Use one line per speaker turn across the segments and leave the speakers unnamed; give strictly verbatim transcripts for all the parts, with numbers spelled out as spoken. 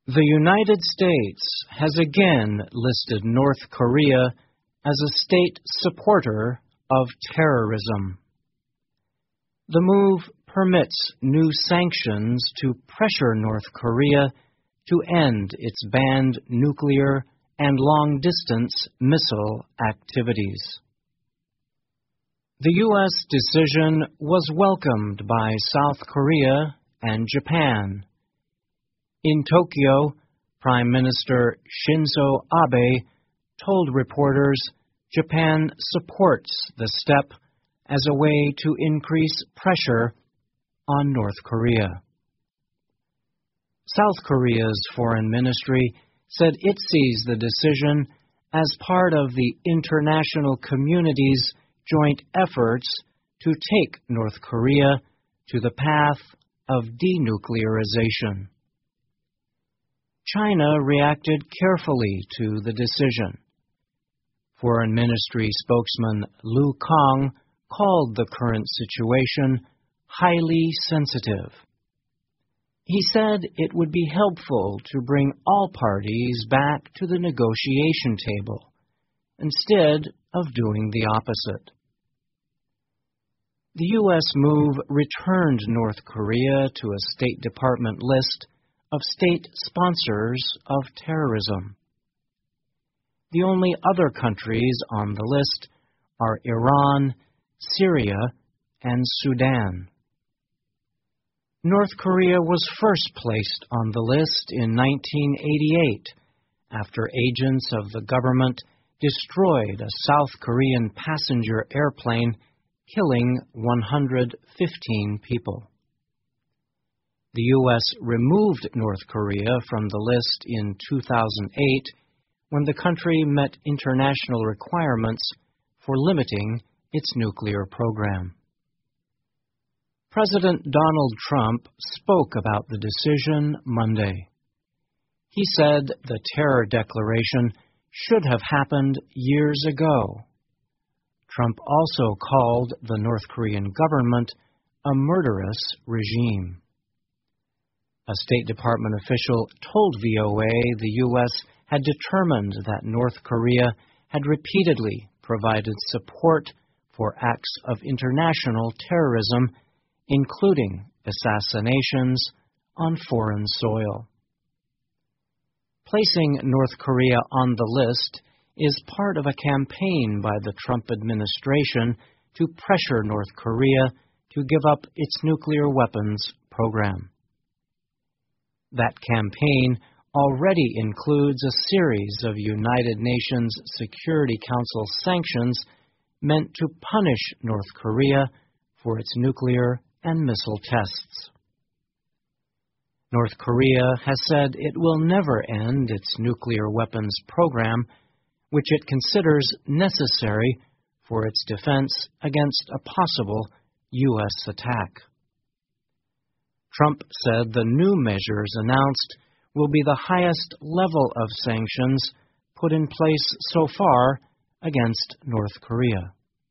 The United States has again listed North Korea as a state supporter of terrorism. The move permits new sanctions to pressure North Korea to end its banned nuclear and long-distance missile activities. The U S decision was welcomed by South Korea and Japan. In Tokyo, Prime Minister Shinzo Abe told reporters Japan supports the step as a way to increase pressure on North Korea. South Korea's foreign ministry said it sees the decision as part of the international community's joint efforts to take North Korea to the path of denuclearization. China reacted carefully to the decision. Foreign Ministry spokesman Lu Kang called the current situation highly sensitive. He said it would be helpful to bring all parties back to the negotiation table, instead of doing the opposite. The U S move returned North Korea to a State Department list of state sponsors of terrorism. The only other countries on the list are Iran, Syria, and Sudan. North Korea was first placed on the list in nineteen eighty-eight after agents of the government destroyed a South Korean passenger airplane, killing one hundred fifteen people. The U S removed North Korea from the list in two thousand eight when the country met international requirements for limiting its nuclear program. President Donald Trump spoke about the decision Monday. He said the terror declaration should have happened years ago. Trump also called the North Korean government a murderous regime. A State Department official told V O A the U S had determined that North Korea had repeatedly provided support for acts of international terrorism, including assassinations on foreign soil. Placing North Korea on the list is part of a campaign by the Trump administration to pressure North Korea to give up its nuclear weapons program. That campaign already includes a series of United Nations Security Council sanctions meant to punish North Korea for its nuclear and missile tests. North Korea has said it will never end its nuclear weapons program, which it considers necessary for its defense against a possible U S attack. Trump said the new measures announced will be the highest level of sanctions put in place so far against North Korea.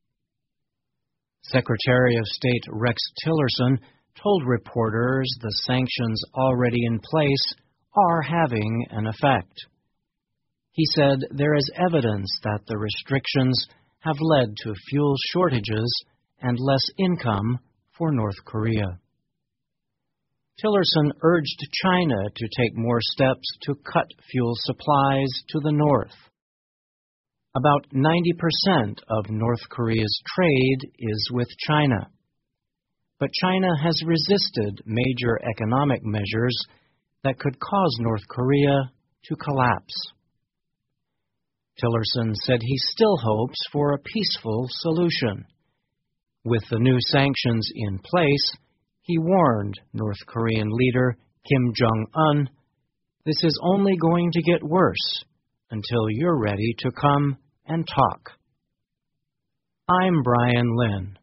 Secretary of State Rex Tillerson told reporters the sanctions already in place are having an effect. He said there is evidence that the restrictions have led to fuel shortages and less income for North Korea. Tillerson urged China to take more steps to cut fuel supplies to the north. About ninety percent of North Korea's trade is with China, but China has resisted major economic measures that could cause North Korea to collapse. Tillerson said he still hopes for a peaceful solution. With the new sanctions in place, he warned North Korean leader Kim Jong-un, "This is only going to get worse until you're ready to come and talk." I'm Brian Lynn.